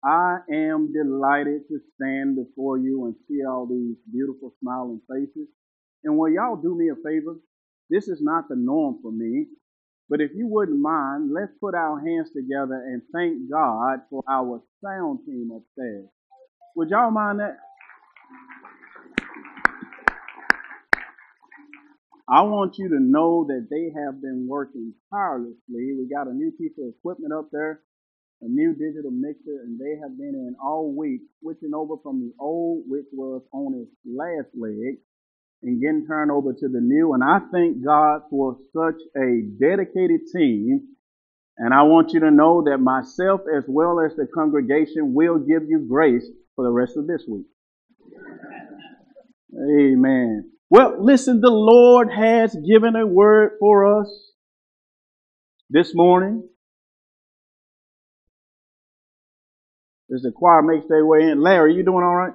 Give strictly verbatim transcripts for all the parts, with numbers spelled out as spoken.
I am delighted to stand before you and see all these beautiful smiling faces. And will y'all do me a favor? This is not the norm for me, but if you wouldn't mind, let's put our hands together and thank God for our sound team upstairs. Would y'all mind that? I want you to know that they have been working tirelessly. We got a new piece of equipment up there, a new digital mixer, and they have been in all week switching over from the old, which was on its last leg, and getting turned over to the new. And I thank God for such a dedicated team. And I want you to know that myself as well as the congregation will give you grace for the rest of this week. Amen. Well, listen, the Lord has given a word for us this morning. As the choir makes their way in. Larry, you doing all right?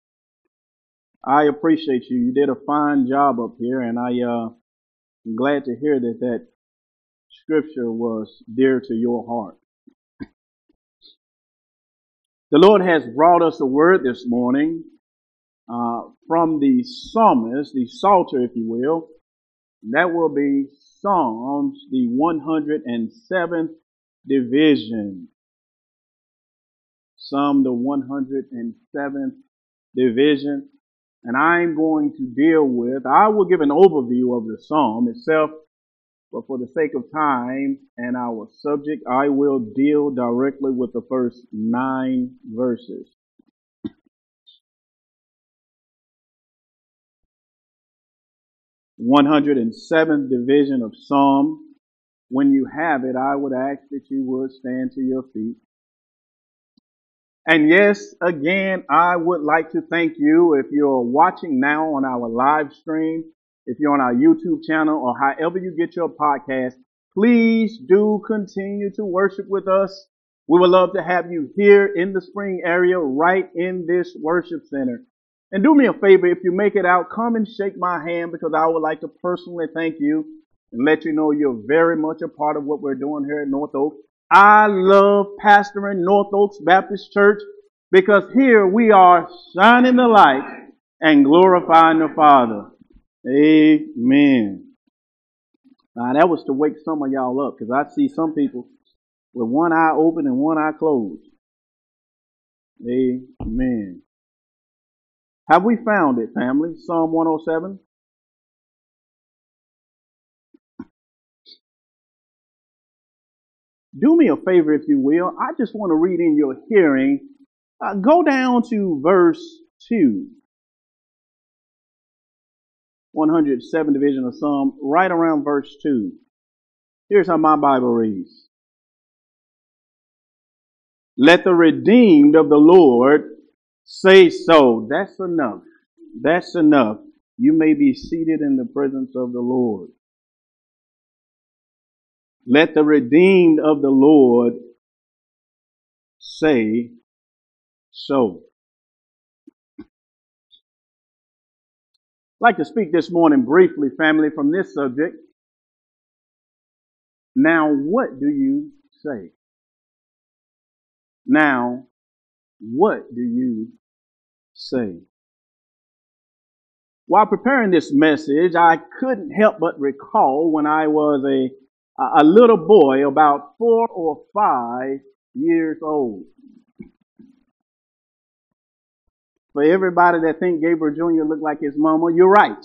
I appreciate you. You did a fine job up here, and I, uh, I'm glad to hear that that scripture was dear to your heart. The Lord has brought us a word this morning uh, from the psalmist, the psalter, if you will. That will be Psalms, the one hundred seventh division. Psalm, the one hundred seventh division. And I'm going to deal with, I will give an overview of the psalm itself, but for the sake of time and our subject, I will deal directly with the first nine verses. one hundred seventh division of Psalm. When you have it, I would ask that you would stand to your feet. And yes, again, I would like to thank you if you're watching now on our live stream, if you're on our YouTube channel, or however you get your podcast. Please do continue to worship with us. We would love to have you here in the Spring area, right in this worship center. And do me a favor, if you make it out, come and shake my hand, because I would like to personally thank you and let you know you're very much a part of what we're doing here at North Oak. I love pastoring North Oaks Baptist Church because here we are shining the light and glorifying the Father. Amen. Now that was to wake some of y'all up, because I see some people with one eye open and one eye closed. Amen. Have we found it, family? Psalm one oh seven. Do me a favor, if you will. I just want to read in your hearing. Uh, go down to verse two. one hundred seventh division of Psalm, right around verse two. Here's how my Bible reads. Let the redeemed of the Lord say so. That's enough. That's enough. You may be seated in the presence of the Lord. Let the redeemed of the Lord say so. I'd like to speak this morning briefly, family, from this subject. Now, what do you say? Now, what do you say? While preparing this message, I couldn't help but recall when I was a a little boy about four or five years old. For everybody that think Gabriel Junior looked like his mama, you're right.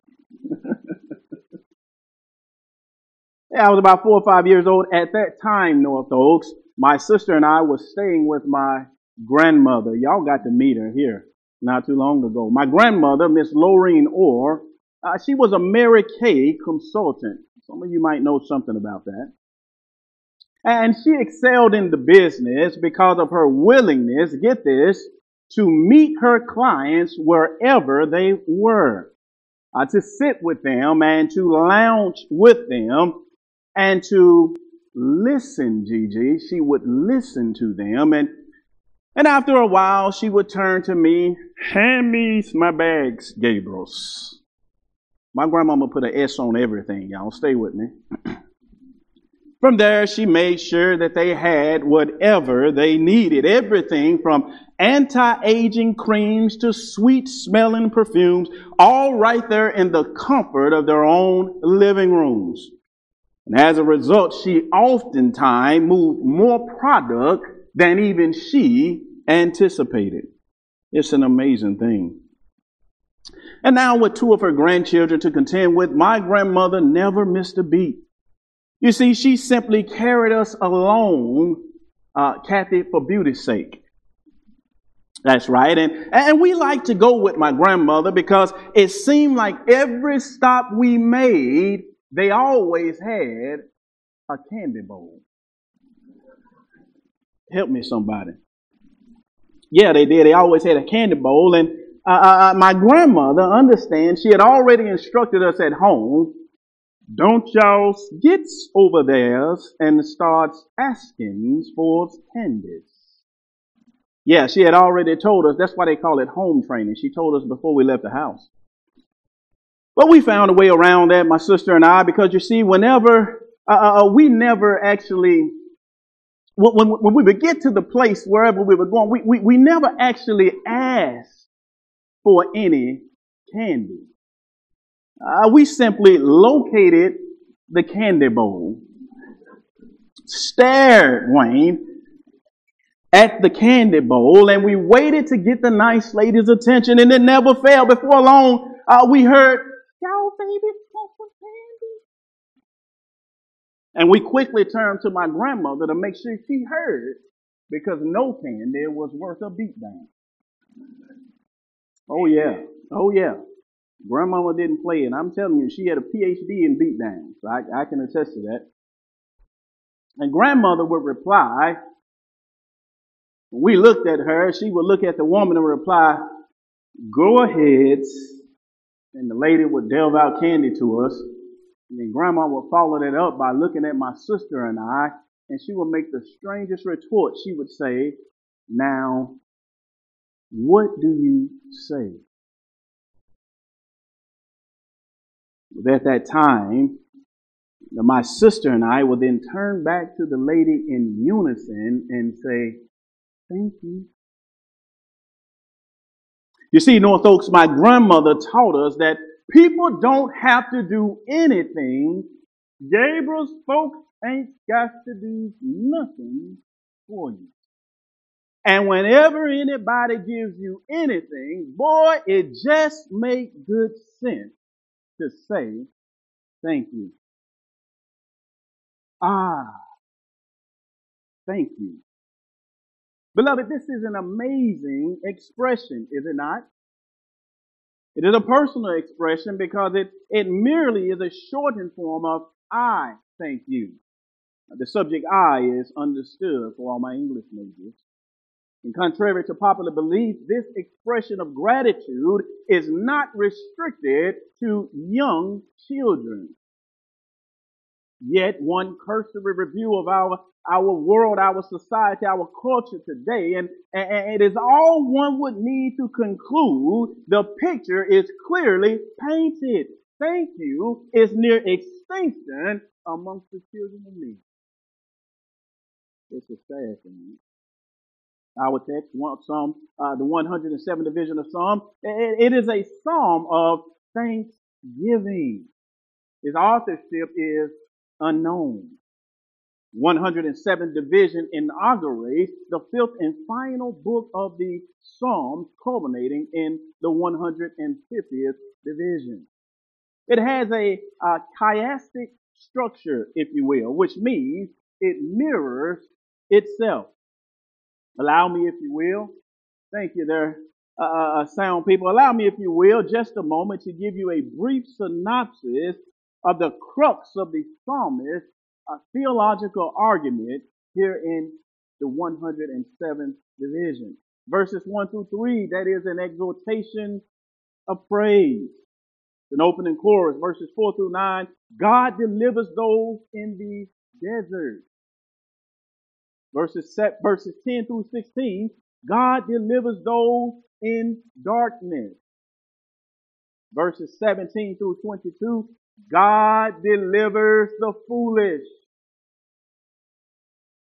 Yeah, I was about four or five years old at that time, North Oaks. My sister and I were staying with my grandmother. Y'all got to meet her here not too long ago. My grandmother, Miss Lorraine Orr, uh, she was a Mary Kay consultant. Some of you might know something about that. And she excelled in the business because of her willingness, get this, to meet her clients wherever they were, uh, to sit with them and to lounge with them and to listen, Gigi. She would listen to them. And, and after a while, she would turn to me, hand me my bags, Gabriels. My grandmama put an S on everything, y'all. Stay with me. From there, she made sure that they had whatever they needed. Everything from anti-aging creams to sweet-smelling perfumes, all right there in the comfort of their own living rooms. And as a result, she oftentimes moved more product than even she anticipated. It's an amazing thing. And now with two of her grandchildren to contend with, my grandmother never missed a beat. You see, she simply carried us along, uh, Kathy, for beauty's sake. That's right. And, and we like to go with my grandmother because it seemed like every stop we made, they always had a candy bowl. Help me, somebody. Yeah, they did. They always had a candy bowl. And uh, uh, my grandmother, understand, she had already instructed us at home, don't y'all get over there and start asking for candies. Yeah, she had already told us. That's why they call it home training. She told us before we left the house. But we found a way around that, my sister and I, because you see, whenever, uh, uh, we never actually, when, when we would get to the place wherever we were going, we, we, we never actually asked for any candy. Uh, we simply located the candy bowl, stared, Wayne, at the candy bowl, and we waited to get the nice lady's attention, and it never failed. Before long, uh, we heard, y'all baby, want some candy? And we quickly turned to my grandmother to make sure she heard, because no candy was worth a beatdown. Oh yeah, oh yeah. Grandmama didn't play, and I'm telling you, she had a P H D in beatdowns. So I, I can attest to that. And grandmother would reply, when we looked at her, she would look at the woman and reply, go ahead. And the lady would delve out candy to us. And then grandma would follow that up by looking at my sister and I, and she would make the strangest retort. She would say, now, what do you say? At that time, my sister and I would then turn back to the lady in unison and say, thank you. You see, North Oaks, my grandmother taught us that people don't have to do anything. Gabriel's folks ain't got to do nothing for you. And whenever anybody gives you anything, boy, it just makes good sense to say thank you. Ah, thank you. Beloved, this is an amazing expression, is it not? It is a personal expression because it, it merely is a shortened form of I thank you. The subject I is understood for all my English majors. And contrary to popular belief, this expression of gratitude is not restricted to young children. Yet one cursory review of our, our world, our society, our culture today, and, and it is all one would need to conclude the picture is clearly painted. Thank you is near extinction amongst the children of men. It's a sad thing. Our text, Psalm, uh, the one hundred seventh division of Psalm, it, it is a psalm of thanksgiving. Its authorship is unknown. one hundred seventh division inaugurates the fifth and final book of the Psalms, culminating in the one hundred fiftieth division. It has a, a chiastic structure, if you will, which means it mirrors itself. Allow me, if you will. Thank you there, uh, sound people. Allow me, if you will, just a moment to give you a brief synopsis of the crux of the psalmist's uh, theological argument here in the one hundred seventh division. Verses one through three, that is an exhortation of praise. An opening chorus, verses four through nine, God delivers those in the desert. Verses, set, verses ten through sixteen, God delivers those in darkness. Verses seventeen through twenty-two, God delivers the foolish.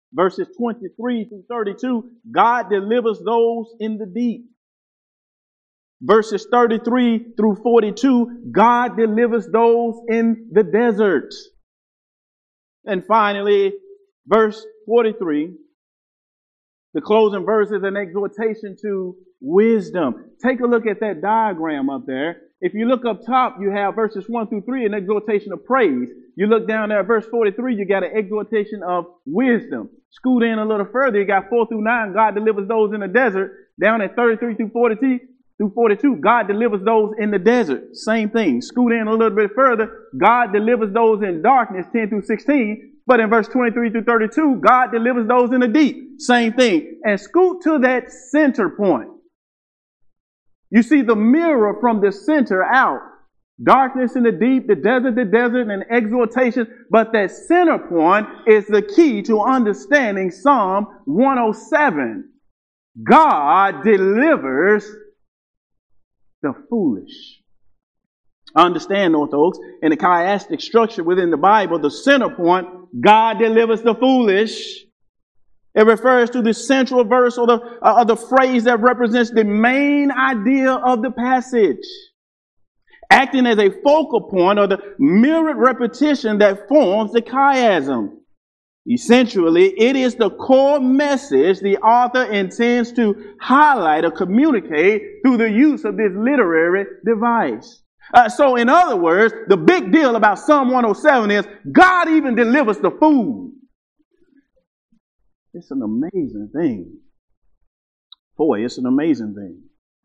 Verses twenty-three through thirty-two, God delivers those in the deep. Verses thirty-three through forty-two, God delivers those in the desert. And finally, verse forty-three, the closing verse is an exhortation to wisdom. Take a look at that diagram up there. If you look up top, you have verses one through three, an exhortation of praise. You look down there at verse forty-three, you got an exhortation of wisdom. Scoot in a little further, you got four through nine, God delivers those in the desert. Down at thirty-three through forty-two, through forty-two, God delivers those in the desert. Same thing. Scoot in a little bit further, God delivers those in darkness, ten through sixteen. But in verse twenty-three through thirty-two, God delivers those in the deep. Same thing. And scoot to that center point. You see the mirror from the center out. Darkness in the deep, the desert, the desert, and exhortation. But that center point is the key to understanding Psalm one oh seven. God delivers the foolish. Understand, Orthodox, in the chiastic structure within the Bible, the center point, God delivers the foolish. It refers to the central verse or the, uh, or the phrase that represents the main idea of the passage, acting as a focal point or the mirrored repetition that forms the chiasm. Essentially, it is the core message the author intends to highlight or communicate through the use of this literary device. Uh, so, in other words, the big deal about Psalm one oh seven is God even delivers the fool. It's an amazing thing. Boy, it's an amazing thing.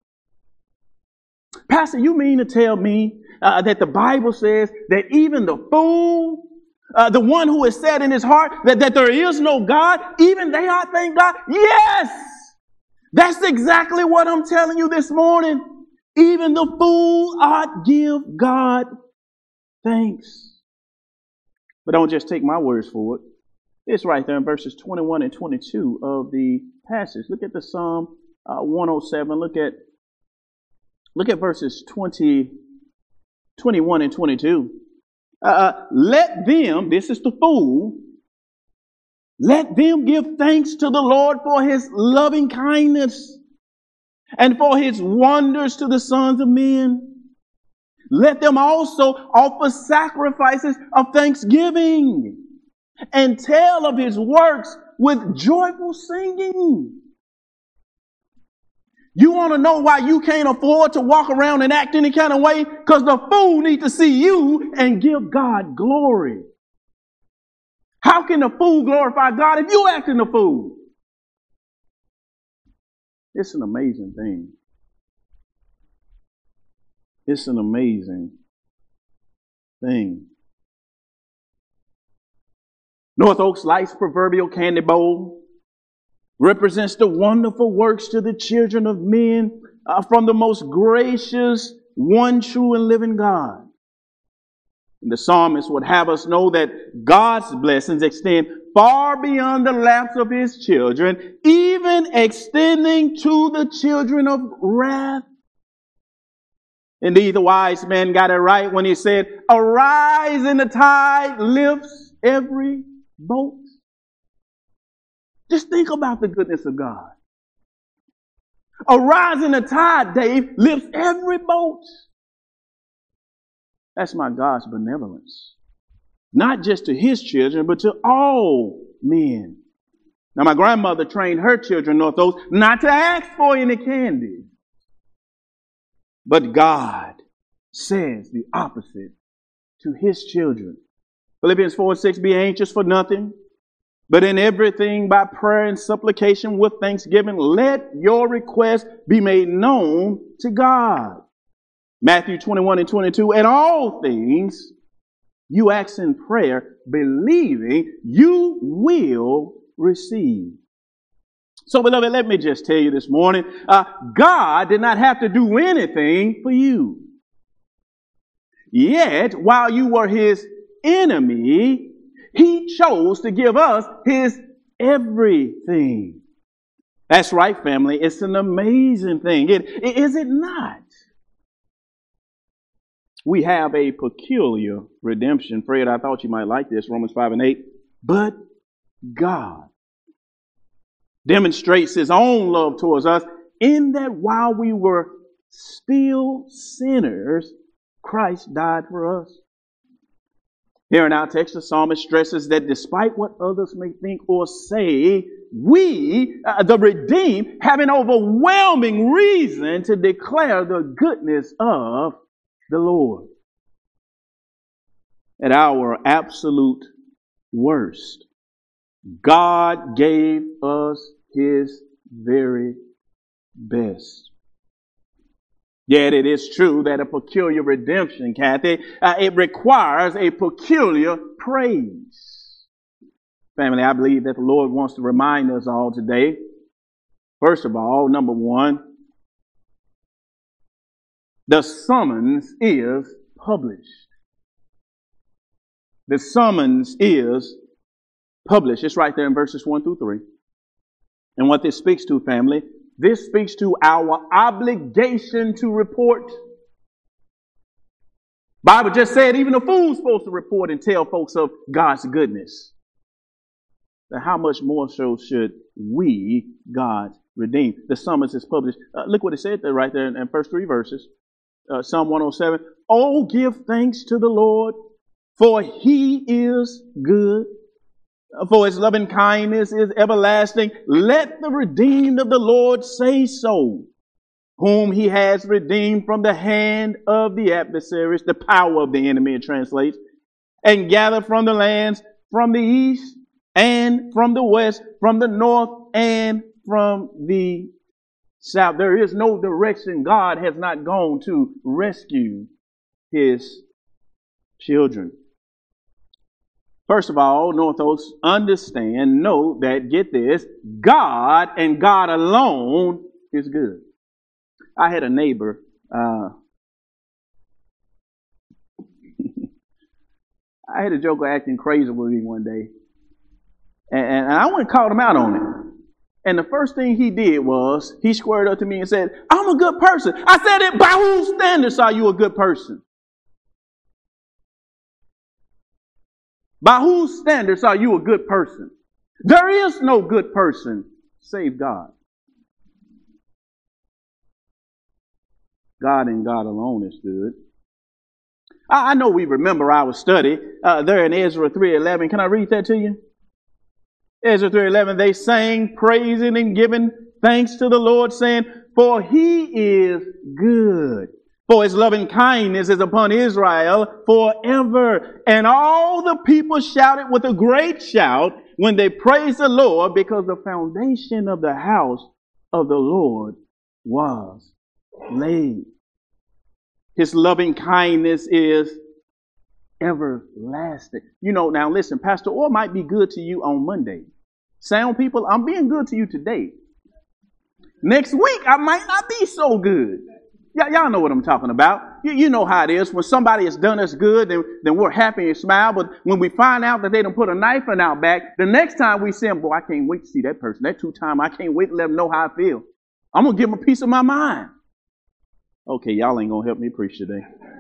Pastor, you mean to tell me uh, that the Bible says that even the fool, uh, the one who has said in his heart that, that there is no God, even they ought to thank God? Yes! That's exactly what I'm telling you this morning. Even the fool ought give God thanks. But don't just take my words for it. It's right there in verses twenty-one and twenty-two of the passage. Look at the Psalm uh, one oh seven. Look at look at verses twenty, twenty-one and twenty-two. Uh, let them, this is the fool, let them give thanks to the Lord for his loving kindness and for his wonders to the sons of men. Let them also offer sacrifices of thanksgiving and tell of his works with joyful singing. You want to know why you can't afford to walk around and act any kind of way? Because the fool needs to see you and give God glory. How can the fool glorify God if you acting a fool? It's an amazing thing. It's an amazing thing. North Oaks Light's proverbial candy bowl represents the wonderful works to the children of men uh, from the most gracious, one true and living God. And the psalmist would have us know that God's blessings extend far beyond the laps of his children, even extending to the children of wrath. Indeed, the wise man got it right when he said, "Arise in the tide lifts every boat." Just think about the goodness of God. A rise in the tide, Dave, lifts every boat. That's my God's benevolence. Not just to his children, but to all men. Now, my grandmother trained her children, North Oaks, not to ask for any candy. But God says the opposite to his children. Philippians four six, be anxious for nothing, but in everything by prayer and supplication with thanksgiving, let your requests be made known to God. Matthew twenty-one and twenty-two, and all things you ask in prayer, believing you will receive. So, beloved, let me just tell you this morning, uh, God did not have to do anything for you. Yet, while you were his enemy, he chose to give us his everything. That's right, family. It's an amazing thing. It, is it not? We have a peculiar redemption. Fred, I thought you might like this. Romans five and eight. But God demonstrates his own love towards us in that while we were still sinners, Christ died for us. Here in our text, the psalmist stresses that despite what others may think or say, we, uh, the redeemed, have an overwhelming reason to declare the goodness of the Lord. At our absolute worst, God gave us his very best. Yet it is true that a peculiar redemption, Kathy, uh, it requires a peculiar praise. Family, I believe that the Lord wants to remind us all today. First of all, number one, the summons is published. The summons is published. It's right there in verses one through three. And what this speaks to, family, this speaks to our obligation to report. Bible just said even a fool's supposed to report and tell folks of God's goodness. Now, how much more so should we, God's redeemed? The summons is published. Uh, look what it said there right there in, in first three verses. Uh, Psalm one oh seven. Oh, give thanks to the Lord, for he is good. For his loving kindness is everlasting. Let the redeemed of the Lord say so, whom he has redeemed from the hand of the adversaries, the power of the enemy, it translates, and gathered from the lands, from the east and from the west, from the north and from the south. There is no direction God has not gone to rescue his children. First of all, Northos, understand, know that, get this, God and God alone is good. I had a neighbor, uh, I had a joker acting crazy with me one day, and, and I went and called him out on it. And the first thing he did was, he squared up to me and said, I'm a good person. I said, it by whose standards are you a good person? By whose standards are you a good person? There is no good person save God. God and God alone is good. I, I know we remember our study uh, there in Ezra three eleven. Can I read that to you? Ezra three eleven, they sang, praising and giving thanks to the Lord, saying, for he is good. For his loving kindness is upon Israel forever. And all the people shouted with a great shout when they praised the Lord, because the foundation of the house of the Lord was laid. His loving kindness is everlasting. You know, now listen, Pastor Orr might be good to you on Monday. Sound people, I'm being good to you today. Next week, I might not be so good. Y- y'all know what I'm talking about. You, you know how it is. When somebody has done us good, then, then we're happy and smile. But when we find out that they done put a knife in our back, the next time we see them, boy, I can't wait to see that person. That two time, I can't wait to let them know how I feel. I'm going to give them a piece of my mind. Okay, y'all ain't going to help me preach today.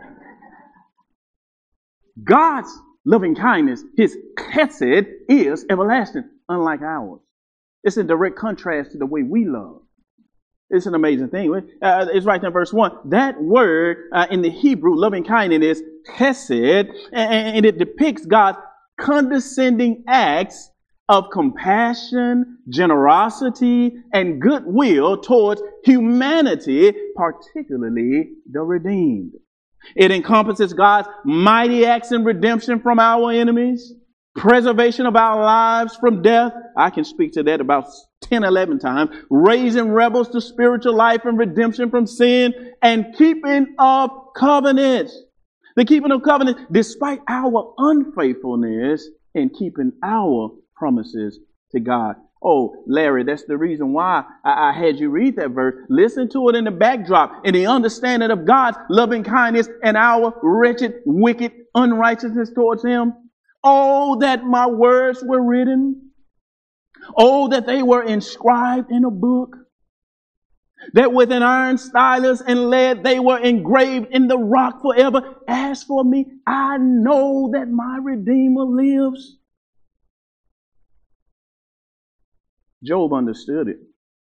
God's loving kindness, his chesed, is everlasting, unlike ours. It's in direct contrast to the way we love. It's an amazing thing. Uh, it's right there in verse one. That word uh, in the Hebrew, loving kindness, is chesed, and, and it depicts God's condescending acts of compassion, generosity, and goodwill towards humanity, particularly the redeemed. It encompasses God's mighty acts in redemption from our enemies, preservation of our lives from death. I can speak to that about ten, eleven times. Raising rebels to spiritual life and redemption from sin, and keeping of covenants. The keeping of covenants, despite our unfaithfulness in keeping our promises to God. Oh, Larry, that's the reason why I, I had you read that verse. Listen to it in the backdrop, in the understanding of God's loving kindness and our wretched, wicked unrighteousness towards him. Oh, that my words were written. Oh, that they were inscribed in a book. That with an iron stylus and lead they were engraved in the rock forever. As for me, I know that my Redeemer lives. Job understood it.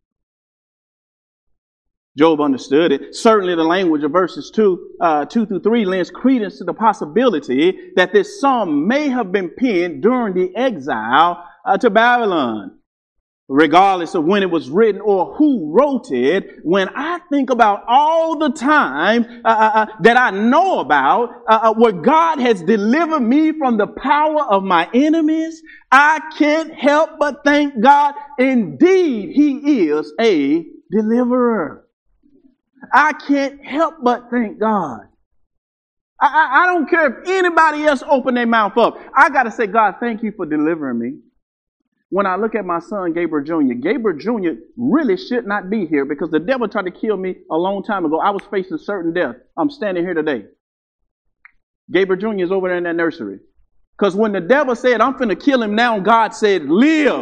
Job understood it. Certainly the language of verses two, uh, two through three lends credence to the possibility that this psalm may have been penned during the exile uh, to Babylon. Regardless of when it was written or who wrote it, when I think about all the time uh, uh, that I know about uh, uh, where God has delivered me from the power of my enemies, I can't help but thank God. Indeed, He is a deliverer. I can't help but thank God. I, I, I don't care if anybody else open their mouth up. I got to say, God, thank you for delivering me. When I look at my son, Gabriel Junior, Gabriel Junior really should not be here because the devil tried to kill me a long time ago. I was facing certain death. I'm standing here today. Gabriel Junior is over there in that nursery. Because when the devil said, I'm finna kill him now, God said, live.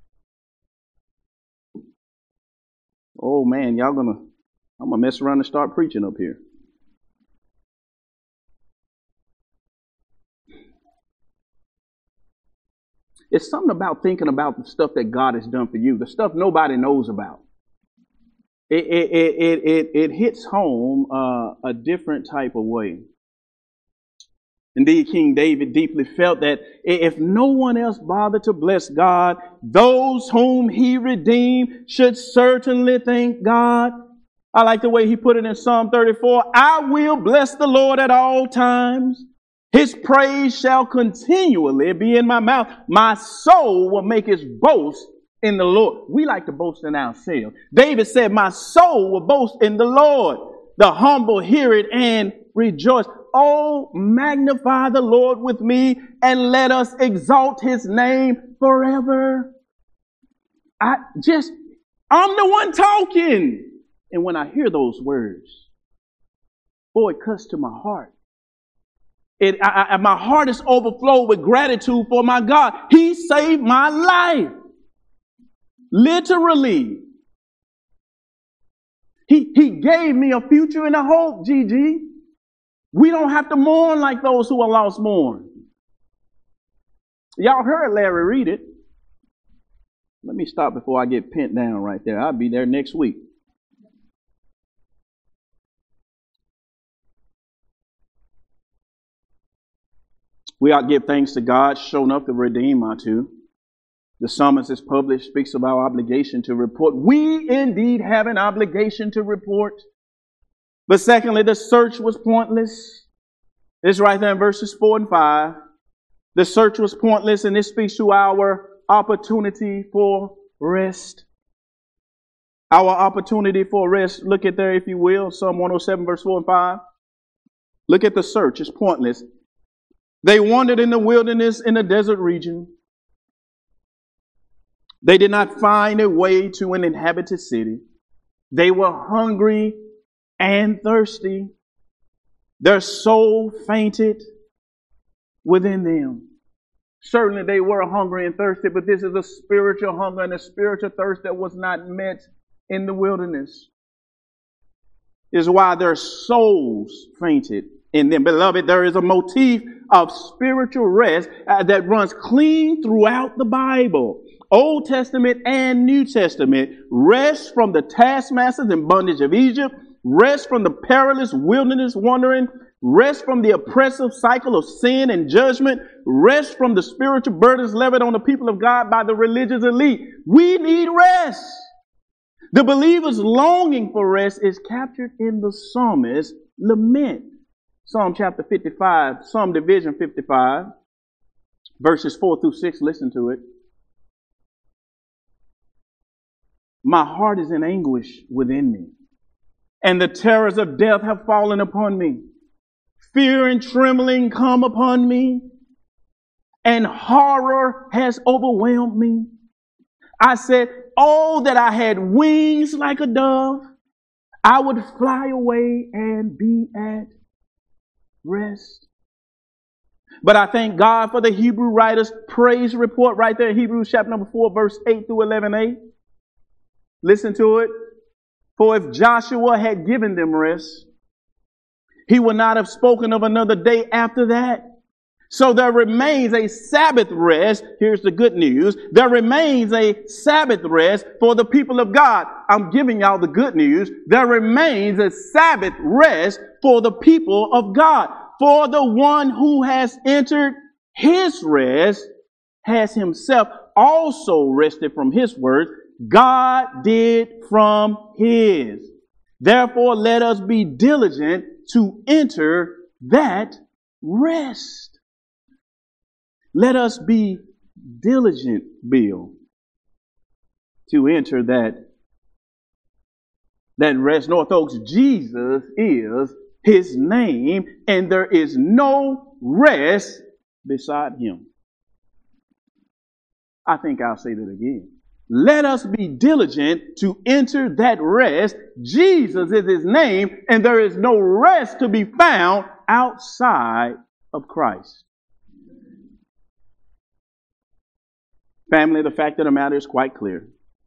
Oh man, y'all gonna, I'm gonna mess around and start preaching up here. It's something about thinking about the stuff that God has done for you, the stuff nobody knows about. It it it it, it hits home uh, a different type of way. Indeed, King David deeply felt that if no one else bothered to bless God, those whom He redeemed should certainly thank God. I like the way he put it in Psalm thirty-four. I will bless the Lord at all times. His praise shall continually be in my mouth. My soul will make its boast in the Lord. We like to boast in ourselves. David said, my soul will boast in the Lord. The humble hear it and rejoice. Oh, magnify the Lord with me and let us exalt His name forever. I just, I'm the one talking. And when I hear those words, boy, it cuts to my heart. It, I, I, my heart is overflowed with gratitude for my God. He saved my life. Literally. He, he gave me a future and a hope, Gigi. We don't have to mourn like those who are lost mourn. Y'all heard Larry read it. Let me stop before I get pinned down right there. I'll be there next week. We ought to give thanks to God, shown up to redeem our two. The summons is published, speaks of our obligation to report. We indeed have an obligation to report. But secondly, the search was pointless. It's right there in verses four and five. The search was pointless, and this speaks to our opportunity for rest. Our opportunity for rest. Look at there, if you will, Psalm one oh seven, verse four and five. Look at the search. It's pointless. They wandered in the wilderness in the desert region. They did not find a way to an inhabited city. They were hungry and thirsty. Their soul fainted within them. Certainly they were hungry and thirsty, but this is a spiritual hunger and a spiritual thirst that was not met in the wilderness. Is why their souls fainted in them. Beloved, there is a motif of spiritual rest uh, that runs clean throughout the Bible. Old Testament and New Testament. Rest from the taskmasters and bondage of Egypt. Rest from the perilous wilderness wandering. Rest from the oppressive cycle of sin and judgment. Rest from the spiritual burdens levied on the people of God by the religious elite. We need rest. The believer's longing for rest is captured in the psalmist's lament. Psalm chapter fifty-five, Psalm division fifty-five, verses four through six. Listen to it. My heart is in anguish within me, and the terrors of death have fallen upon me. Fear and trembling come upon me, and horror has overwhelmed me. I said, oh, that I had wings like a dove. I would fly away and be at rest. But I thank God for the Hebrew writer's praise report right there in Hebrews chapter number four, verse eight through eleven a. Listen to it. For if Joshua had given them rest, he would not have spoken of another day after that. So there remains a Sabbath rest. Here's the good news. There remains a Sabbath rest for the people of God. I'm giving y'all the good news. There remains a Sabbath rest for the people of God. For the one who has entered his rest has himself also rested from his works. God did from his. Therefore, let us be diligent to enter that rest. Let us be diligent, Bill, to enter that, that rest. North Oaks, Jesus is his name, and there is no rest beside him. I think I'll say that again. Let us be diligent to enter that rest. Jesus is his name, and there is no rest to be found outside of Christ. Family, the fact of the matter is quite clear.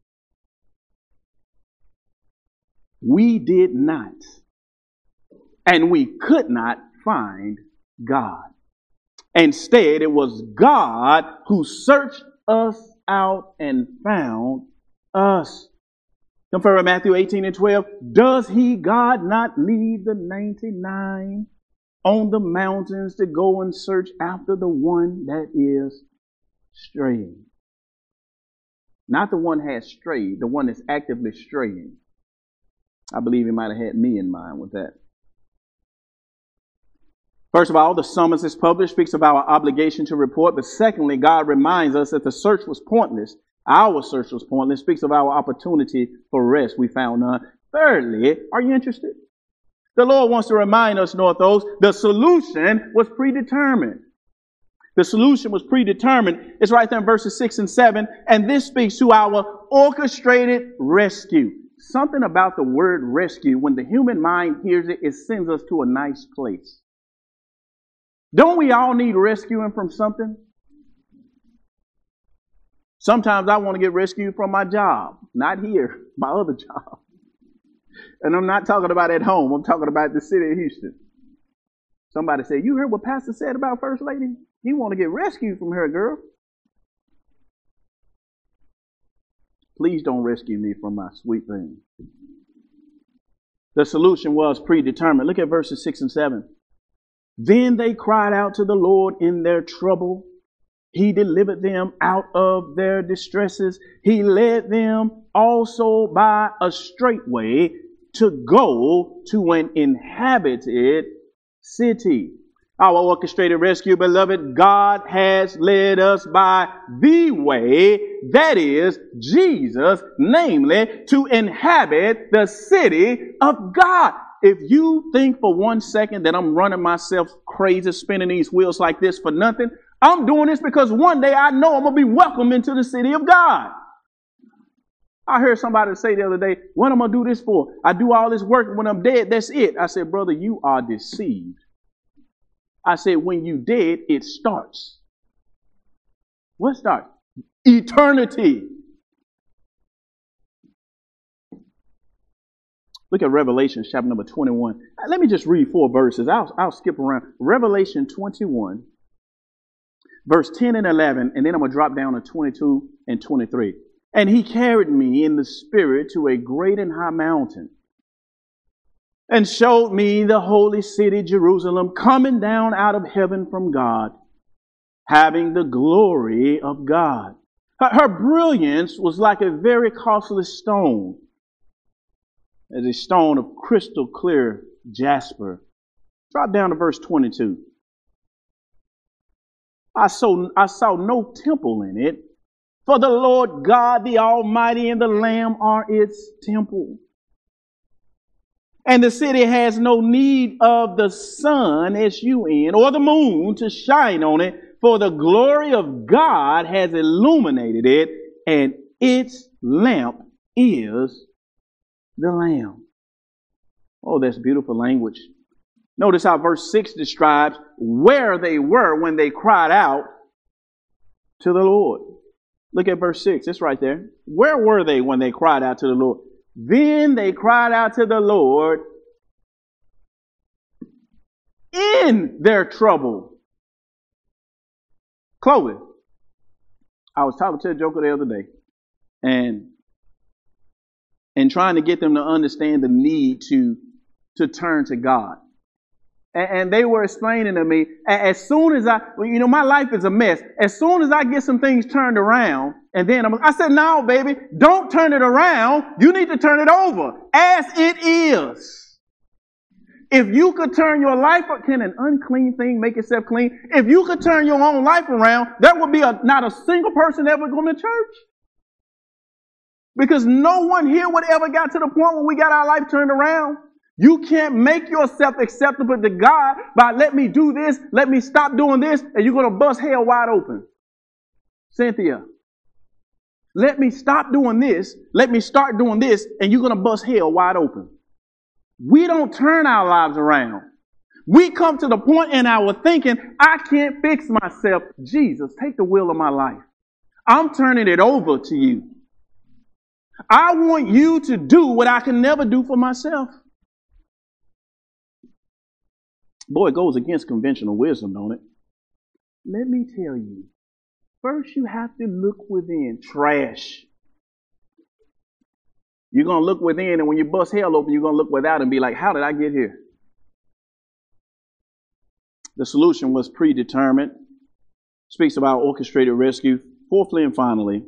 We did not, and we could not find God. Instead, it was God who searched us out and found us. Compare Matthew eighteen and twelve. Does he, God, not leave the ninety-nine on the mountains to go and search after the one that is straying? Not the one has strayed, the one that's actively straying. I believe he might have had me in mind with that. First of all, the summons that's published speaks of our obligation to report. But secondly, God reminds us that the search was pointless. Our search was pointless. Speaks of our opportunity for rest. We found none. Thirdly, are you interested? The Lord wants to remind us, North Oaks, the solution was predetermined. The solution was predetermined. It's right there in verses six and seven. And this speaks to our orchestrated rescue. Something about the word rescue, when the human mind hears it, it sends us to a nice place. Don't we all need rescuing from something? Sometimes I want to get rescued from my job. Not here, my other job. And I'm not talking about at home. I'm talking about the city of Houston. Somebody said, you heard what Pastor said about First Lady? You want to get rescued from her, girl. Please don't rescue me from my sweet thing. The solution was predetermined. Look at verses six and seven. Then they cried out to the Lord in their trouble. He delivered them out of their distresses. He led them also by a straight way to go to an inhabited city. Our orchestrated rescue, beloved, God has led us by the way, that is, Jesus, namely, to inhabit the city of God. If you think for one second that I'm running myself crazy, spinning these wheels like this for nothing, I'm doing this because one day I know I'm going to be welcomed into the city of God. I heard somebody say the other day, what am I going to do this for? I do all this work, and when I'm dead, that's it. I said, brother, you are deceived. I said, when you dead, it starts. What starts? Eternity. Look at Revelation chapter number twenty-one. Let me just read four verses. I'll, I'll skip around. Revelation twenty-one, verse ten and eleven, and then I'm going to drop down to twenty-two and twenty-three. And he carried me in the spirit to a great and high mountain, and showed me the holy city, Jerusalem, coming down out of heaven from God, having the glory of God. Her, her brilliance was like a very costly stone, as a stone of crystal clear jasper. Drop down to verse twenty-two. I saw, I saw no temple in it, for the Lord God, the Almighty, and the Lamb are its temple. And the city has no need of the sun, S U N, or the moon to shine on it, for the glory of God has illuminated it, and its lamp is the Lamb. Oh, that's beautiful language. Notice how verse six describes where they were when they cried out to the Lord. Look at verse six. It's right there. Where were they when they cried out to the Lord? Then they cried out to the Lord in their trouble. Chloe, I was talking to a joker the other day, and and trying to get them to understand the need to to turn to God. And, and they were explaining to me, as soon as I, well, you know, my life is a mess. As soon as I get some things turned around, and then I'm, I said, no, baby, don't turn it around. You need to turn it over as it is. If you could turn your life, can an unclean thing make itself clean? If you could turn your own life around, there would be a, not a single person ever going to church. Because no one here would ever got to the point where we got our life turned around. You can't make yourself acceptable to God by let me do this, let me stop doing this, and you're going to bust hell wide open. Cynthia, let me stop doing this, let me start doing this, and you're going to bust hell wide open. We don't turn our lives around. We come to the point in our thinking, I can't fix myself. Jesus, take the wheel of my life. I'm turning it over to you. I want you to do what I can never do for myself. Boy, it goes against conventional wisdom, don't it? Let me tell you. First, you have to look within. Trash. You're going to look within, and when you bust hell open, you're going to look without and be like, how did I get here? The solution was predetermined. Speaks about orchestrated rescue. Fourthly and finally,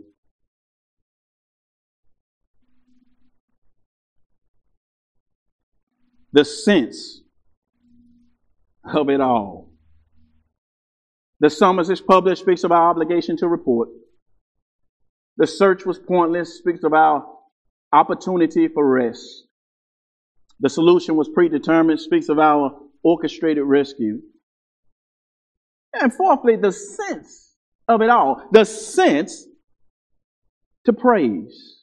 the sense of it all. The summons is published, speaks of our obligation to report. The search was pointless, speaks of our opportunity for rest. The solution was predetermined, speaks of our orchestrated rescue. And fourthly, the sense of it all. The sense to praise.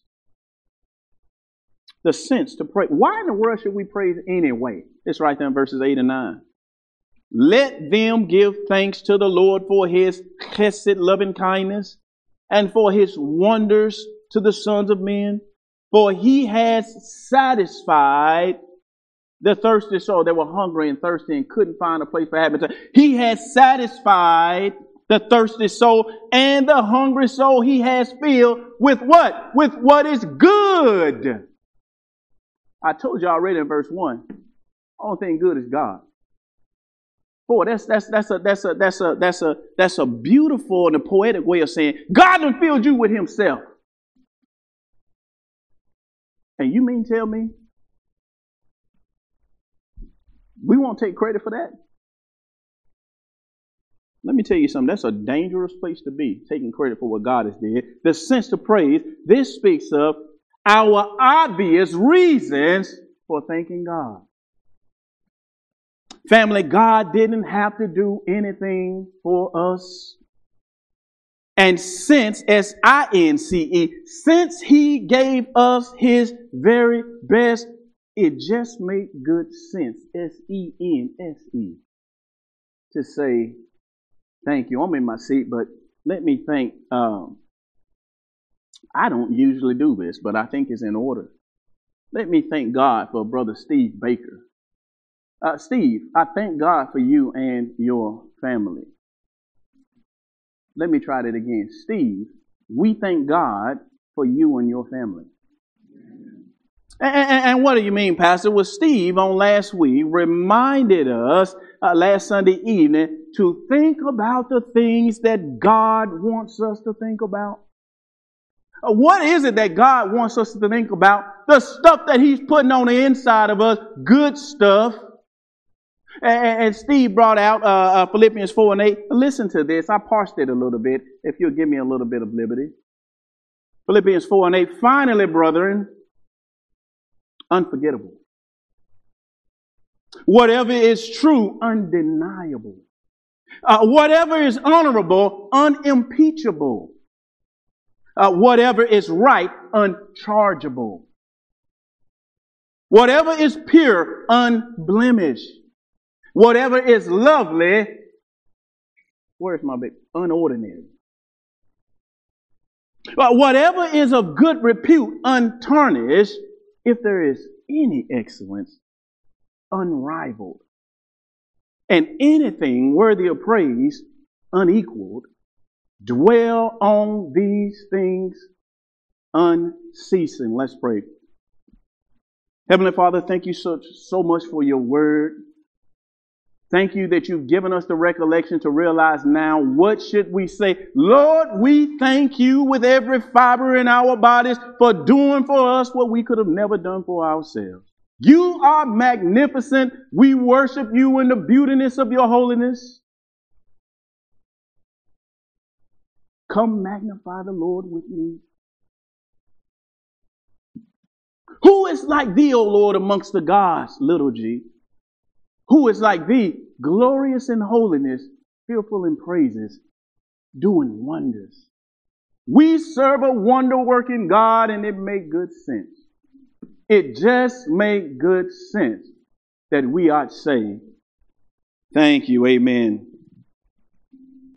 The sense to praise. Why in the world should we praise anyway? It's right there in verses eight and nine. Let them give thanks to the Lord for his chesed, loving kindness, and for his wonders to the sons of men. For he has satisfied the thirsty soul. They were hungry and thirsty and couldn't find a place for habitation. He has satisfied the thirsty soul, and the hungry soul he has filled with what? With what is good. I told you already in verse one. Only thing good is God. Boy, that's that's that's a that's a that's a that's a that's a beautiful and a poetic way of saying God done filled you with himself. And you mean tell me we won't take credit for that? Let me tell you something. That's a dangerous place to be, taking credit for what God has did. The sense to praise, this speaks of our obvious reasons for thanking God. Family, God didn't have to do anything for us. And since, S I N C E, since he gave us his very best, it just made good sense, S E N S E, to say, thank you. I'm in my seat, but let me thank, um, I don't usually do this, but I think it's in order. Let me thank God for Brother Steve Baker. Uh, Steve, I thank God for you and your family. Let me try that again. Steve, we thank God for you and your family. And, and, and what do you mean, Pastor? Well, Steve on last week reminded us uh, last Sunday evening to think about the things that God wants us to think about. Uh, what is it that God wants us to think about? The stuff that he's putting on the inside of us, good stuff. And Steve brought out uh, uh, Philippians four and eight. Listen to this. I parsed it a little bit, if you'll give me a little bit of liberty. Philippians four and eight. Finally, brethren, unforgettable. Whatever is true, undeniable. Uh, whatever is honorable, unimpeachable. Uh, whatever is right, unchargeable. Whatever is pure, unblemished. Whatever is lovely, where's my big? Unordinary. But whatever is of good repute, untarnished, if there is any excellence, unrivaled, and anything worthy of praise, unequaled, Dwell on these things unceasing. Let's pray. Heavenly Father, thank you so, so much for your word. Thank you that you've given us the recollection to realize now what should we say. Lord, we thank you with every fiber in our bodies for doing for us what we could have never done for ourselves. You are magnificent. We worship you in the beautiness of your holiness. Come magnify the Lord with me. Who is like thee, O Lord, amongst the gods, little g? Who is like thee, glorious in holiness, fearful in praises, doing wonders? We serve a wonder-working God, and it make good sense. It just make good sense that we ought to say, thank you, amen.